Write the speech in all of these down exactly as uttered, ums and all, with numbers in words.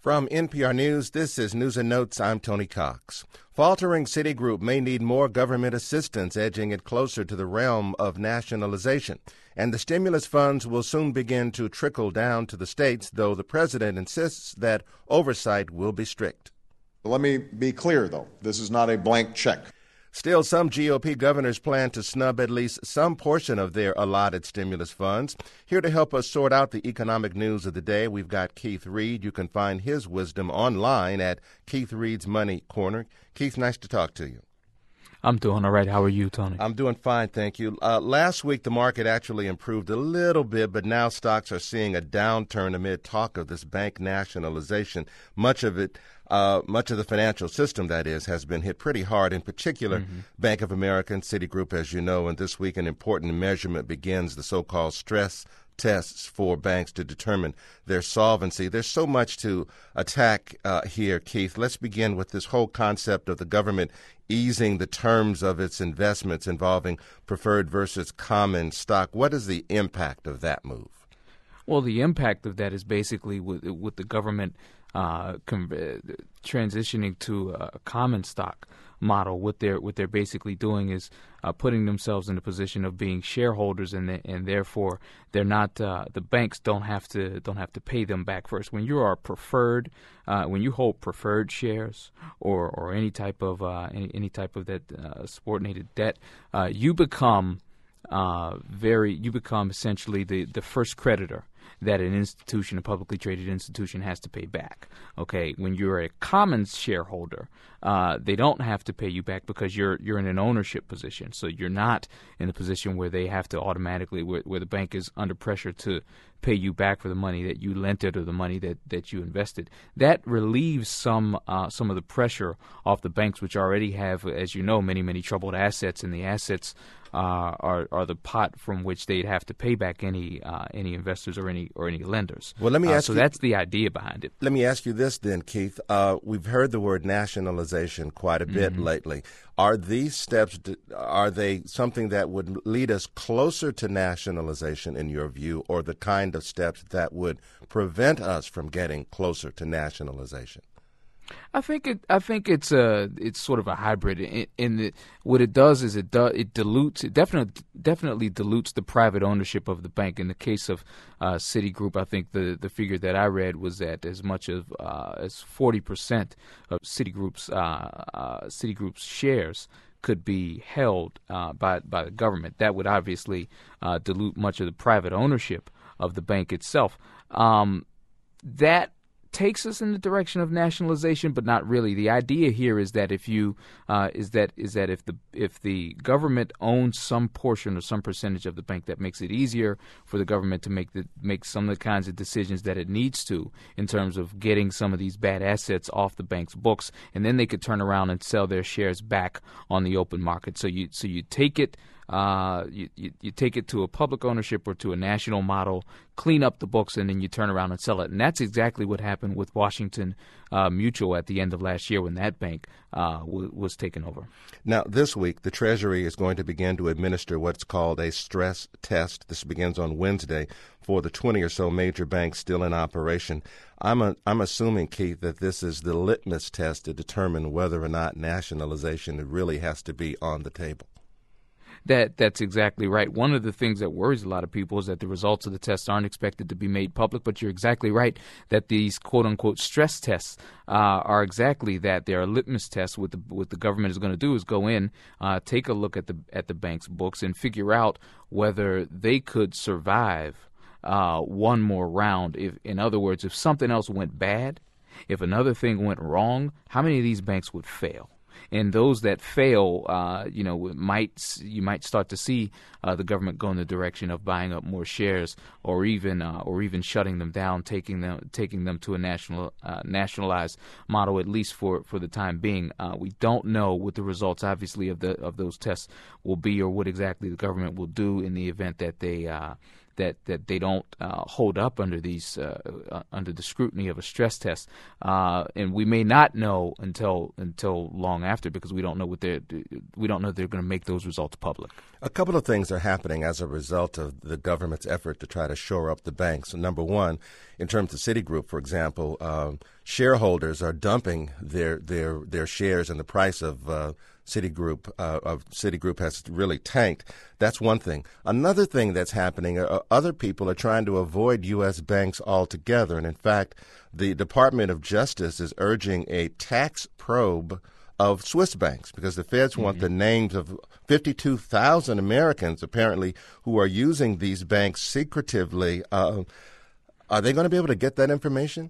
From N P R News, this is News and Notes. I'm Tony Cox. Faltering Citigroup may need more government assistance, edging it closer to the realm of nationalization. And the stimulus funds will soon begin to trickle down to the states, though the president insists that oversight will be strict. Let me be clear, though. This is not a blank check. Still, some G O P governors plan to snub at least some portion of their allotted stimulus funds. Here to help us sort out the economic news of the day, we've got Keith Reed. You can find his wisdom online at Keith Reed's Money Corner. Keith, nice to talk to you. I'm doing all right. How are you, Tony? I'm doing fine, thank you. Uh, last week, the market actually improved a little bit, but now stocks are seeing a downturn amid talk of this bank nationalization. Much of it, uh, much of the financial system, that is, has been hit pretty hard, in particular mm-hmm. Bank of America and Citigroup, as you know. And this week, an important measurement begins, the so-called stress tests for banks to determine their solvency. There's so much to attack uh, here, Keith. Let's begin with this whole concept of the government easing the terms of its investments involving preferred versus common stock. What is the impact of that move? Well, the impact of that is basically with, with the government uh, com- transitioning to a common stock model. What they're what they're basically doing is uh, putting themselves in a position of being shareholders, and the, and therefore they're not uh, the banks don't have to don't have to pay them back first. When you are preferred, uh, when you hold preferred shares or or any type of uh, any, any type of that uh, subordinated debt, uh, you become uh, very you become essentially the the first creditor that an institution, a publicly traded institution, has to pay back. Okay, when you're a common shareholder, uh, they don't have to pay you back because you're you're in an ownership position. So you're not in a position where they have to automatically, where, where the bank is under pressure to pay you back for the money that you lent it or the money that, that you invested. That relieves some uh, some of the pressure off the banks, which already have, as you know, many many troubled assets, and the assets Uh, are are the pot from which they'd have to pay back any uh, any investors or any or any lenders. Well, let me uh, ask so you, that's the idea behind it. Let me ask you this then, Keith. Uh, we've heard the word nationalization quite a bit mm-hmm. lately. Are these steps, are they something that would lead us closer to nationalization in your view, or the kind of steps that would prevent us from getting closer to nationalization? I think it. I think it's a. It's sort of a hybrid. In, in the, what it does is it does it dilutes. It definitely definitely dilutes the private ownership of the bank. In the case of uh, Citigroup, I think the, the figure that I read was that as much of uh, as forty percent of Citigroup's uh, uh, Citigroup's shares could be held uh, by by the government. That would obviously uh, dilute much of the private ownership of the bank itself. Um, that. takes us in the direction of nationalization, but not really. The idea here is that if you uh, is that is that if the if the government owns some portion or some percentage of the bank, that makes it easier for the government to make the make some of the kinds of decisions that it needs to in terms of getting some of these bad assets off the bank's books, and then they could turn around and sell their shares back on the open market. So you so you take it. Uh, you, you, you take it to a public ownership or to a national model, clean up the books, and then you turn around and sell it. And that's exactly what happened with Washington uh, Mutual at the end of last year when that bank uh, w- was taken over. Now, this week, the Treasury is going to begin to administer what's called a stress test. This begins on Wednesday for the twenty or so major banks still in operation. I'm a, I'm assuming, Keith, that this is the litmus test to determine whether or not nationalization really has to be on the table. That that's exactly right. One of the things that worries a lot of people is that the results of the tests aren't expected to be made public, but you're exactly right that these quote-unquote stress tests uh, are exactly that. They're a litmus test. What the, what the government is going to do is go in, uh, take a look at the at the bank's books and figure out whether they could survive uh, one more round. If, in other words, if something else went bad, if another thing went wrong, how many of these banks would fail? And those that fail, uh, you know, might you might start to see uh, the government go in the direction of buying up more shares, or even uh, or even shutting them down, taking them taking them to a national uh, nationalized model, at least for, for the time being. Uh, we don't know what the results, obviously, of the of those tests will be, or what exactly the government will do in the event that they. Uh, that that they don't uh, hold up under these uh, uh, under the scrutiny of a stress test, uh, and we may not know until until long after, because we don't know what they're we don't know they're going to make those results public. A couple of things are happening as a result of the government's effort to try to shore up the banks. Number one, in terms of Citigroup, for example, um, shareholders are dumping their their their shares, and the price of uh, Citigroup uh, of Citigroup has really tanked. That's one thing. Another thing that's happening, uh, other people are trying to avoid U S banks altogether, and in fact, the Department of Justice is urging a tax probe of Swiss banks because the feds mm-hmm. want the names of fifty-two thousand Americans apparently who are using these banks secretively. Uh, are they going to be able to get that information?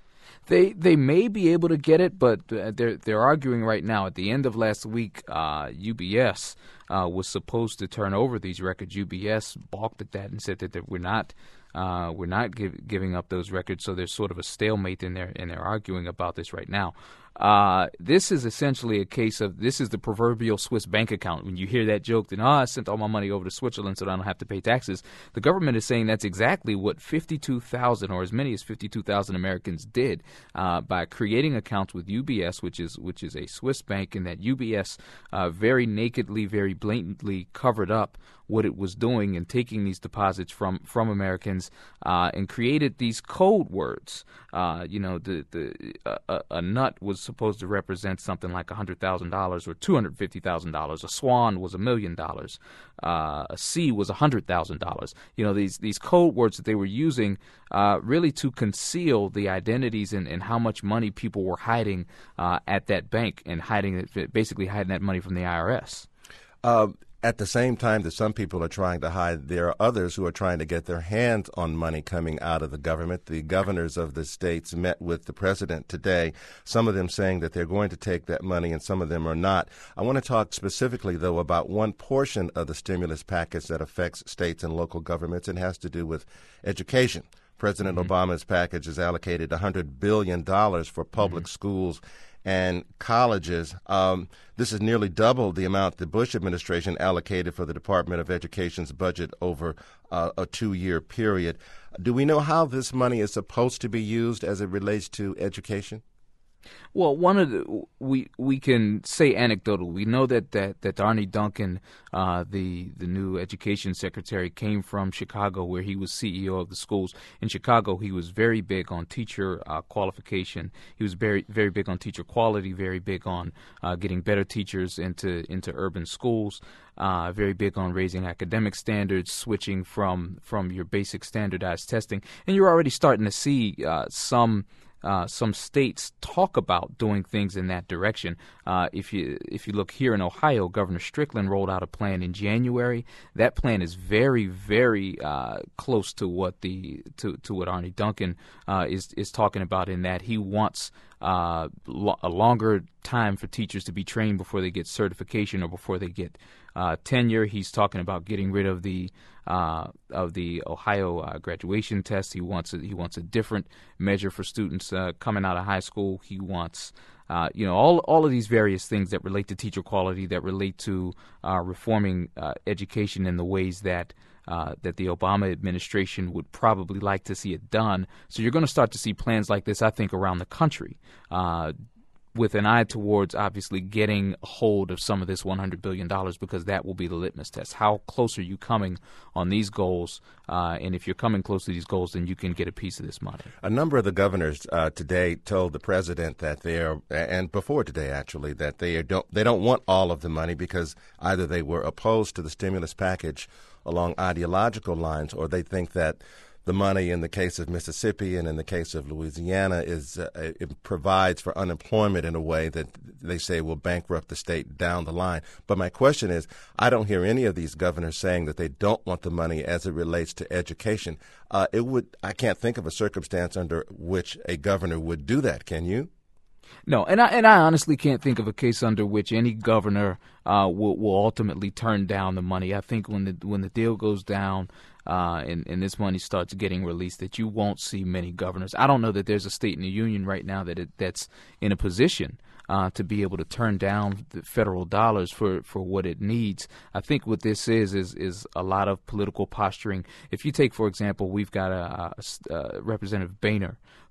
They they may be able to get it, but uh, they're they're arguing right now. At the end of last week, uh, U B S uh, was supposed to turn over these records. U B S balked at that and said that, that we're not uh, we're not give, giving up those records. So there's sort of a stalemate in there, and they're arguing about this right now. Uh, this is essentially a case of this is the proverbial Swiss bank account. When you hear that joke, then, oh, I sent all my money over to Switzerland so that I don't have to pay taxes. The government is saying that's exactly what fifty-two thousand or as many as fifty-two thousand Americans did uh, by creating accounts with U B S, which is which is a Swiss bank, and that U B S uh, very nakedly, very blatantly covered up what it was doing and taking these deposits from from Americans uh, and created these code words. Uh, you know, the the uh, a, a nut was supposed to represent something like one hundred thousand dollars or two hundred fifty thousand dollars. A swan was a million dollars. Uh, a C was one hundred thousand dollars. You know, these these code words that they were using uh, really to conceal the identities and, and how much money people were hiding uh, at that bank and hiding it, basically hiding that money from the I R S. Uh, At the same time that some people are trying to hide, there are others who are trying to get their hands on money coming out of the government. The governors of the states met with the president today, some of them saying that they're going to take that money and some of them are not. I want to talk specifically, though, about one portion of the stimulus package that affects states and local governments and has to do with education. President mm-hmm. Obama's package has allocated one hundred billion dollars for public mm-hmm. schools and colleges. Um, this has nearly doubled the amount the Bush administration allocated for the Department of Education's budget over uh, a two-year period. Do we know how this money is supposed to be used as it relates to education? Well, one of the we we can say anecdotal. We know that that, that Arne Duncan, uh, the the new education secretary, came from Chicago, where he was C E O of the schools. In Chicago, he was very big on teacher uh, qualification. He was very very big on teacher quality. Very big on uh, getting better teachers into into urban schools. Uh, very big on raising academic standards, switching from from your basic standardized testing, and you're already starting to see uh, some. Uh, some states talk about doing things in that direction. Uh, if you if you look here in Ohio, Governor Strickland rolled out a plan in January. That plan is very, very uh, close to what the to, to what Arne Duncan uh, is is talking about. In that he wants uh, lo- a longer time for teachers to be trained before they get certification or before they get uh, tenure. He's talking about getting rid of the Uh, of the Ohio uh, graduation test. He wants a, he wants a different measure for students uh, coming out of high school. He wants uh, you know all all of these various things that relate to teacher quality, that relate to uh, reforming uh, education in the ways that uh, that the Obama administration would probably like to see it done. So you're going to start to see plans like this, I think, around the country. Uh, with an eye towards obviously getting a hold of some of this one hundred billion dollars, because that will be the litmus test. How close are you coming on these goals? Uh, and if you're coming close to these goals, then you can get a piece of this money. A number of the governors uh, today told the president that they are, and before today actually, that they don't they don't want all of the money because either they were opposed to the stimulus package along ideological lines, or they think that the money in the case of Mississippi and in the case of Louisiana is uh, it provides for unemployment in a way that they say will bankrupt the state down the line. But my question is, I don't hear any of these governors saying that they don't want the money as it relates to education. Uh, it would I can't think of a circumstance under which a governor would do that. Can you? No, and I and I honestly can't think of a case under which any governor uh, will will ultimately turn down the money. I think when the when the deal goes down, Uh, and, and this money starts getting released, that you won't see many governors. I don't know that there's a state in the union right now that it, that's in a position uh, to be able to turn down the federal dollars for, for what it needs. I think what this is is is a lot of political posturing. If you take, for example, we've got a, a, a Representative Boehner,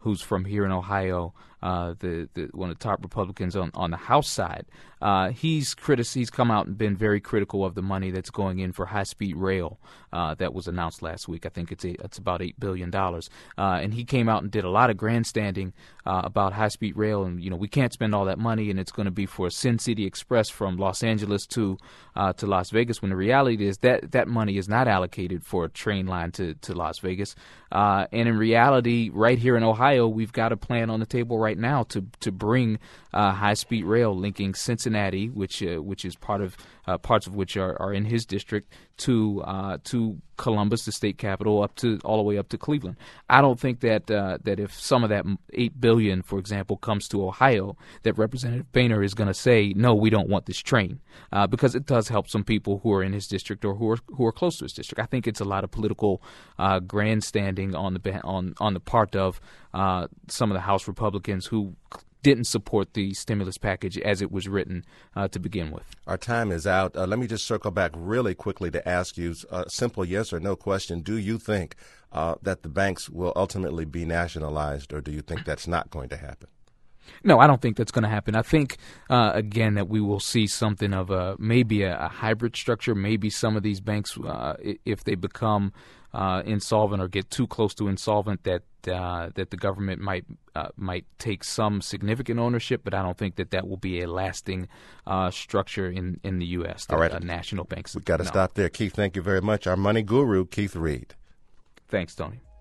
who's from here in Ohio, uh, the, the one of the top Republicans on, on the House side. Uh, he's critic- he's come out and been very critical of the money that's going in for high-speed rail uh, that was announced last week. I think it's a, it's about eight billion dollars. Uh, and he came out and did a lot of grandstanding uh, about high-speed rail, and you know we can't spend all that money, and it's going to be for Sin City Express from Los Angeles to uh, to Las Vegas. When the reality is that that money is not allocated for a train line to to Las Vegas. Uh, and in reality, right here in Ohio, we've got a plan on the table right now to to bring uh, high-speed rail linking Cincinnati, which uh, which is part of uh, parts of which are, are in his district, to uh, to Columbus, the state capital, up to all the way up to Cleveland. I don't think that uh, that if some of that eight billion dollars, for example, comes to Ohio, that Representative Boehner is going to say no, we don't want this train, uh, because it does help some people who are in his district or who are who are close to his district. I think it's a lot of political uh, grandstanding on the on on the part of uh, some of the House Republicans who didn't support the stimulus package as it was written uh, to begin with. Our time is out. Uh, let me just circle back really quickly to ask you a simple yes or no question. Do you think uh, that the banks will ultimately be nationalized, or do you think that's not going to happen? No, I don't think that's going to happen. I think, uh, again, that we will see something of a maybe a, a hybrid structure. Maybe some of these banks, uh, if they become uh, insolvent or get too close to insolvent, that uh, that the government might uh, might take some significant ownership. But I don't think that that will be a lasting uh, structure in, in the U S. All right, uh, national banks. We've got to no. stop there. Keith, thank you very much. Our money guru, Keith Reed. Thanks, Tony.